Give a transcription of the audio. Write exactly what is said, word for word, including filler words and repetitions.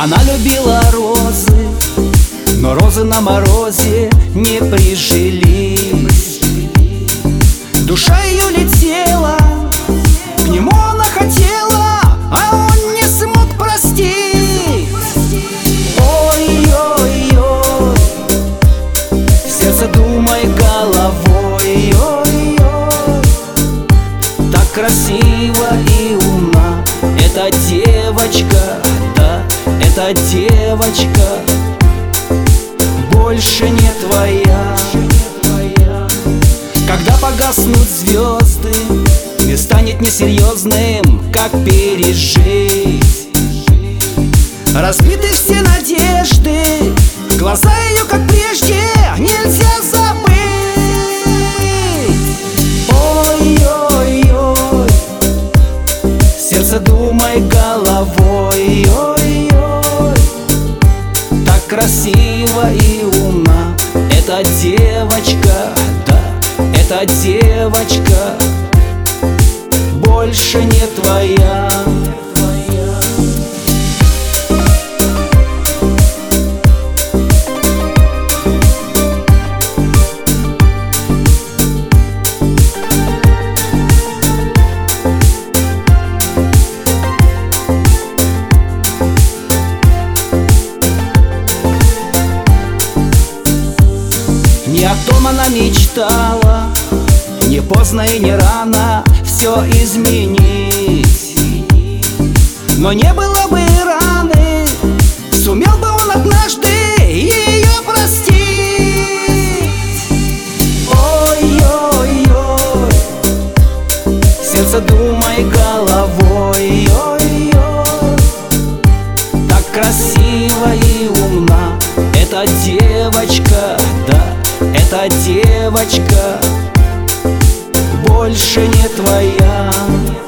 Она любила розы, но розы на морозе не прижились. Душа ее летела, к нему она хотела, а он не смог простить. Ой-ой-ой, сердце думай головой. Ой-ой, так красиво и умна эта девочка, да, эта девочка больше не твоя. Когда погаснут звезды, мир станет несерьезным, как пережить. Разбиты все надежды, глаза ее, как прежде, нельзя забыть. Ой-ой-ой, сердце думай головой. Ой-ой, так красиво и умна эта девочка, да, эта девочка больше не твоя. Не о том она мечтала, не поздно и не рано все изменить. Но не было бы раны, сумел бы он однажды ее простить. Ой-ой-ой, сердце думай головой. Ой-ой, так красиво и умна эта девочка, да, эта девочка больше не твоя.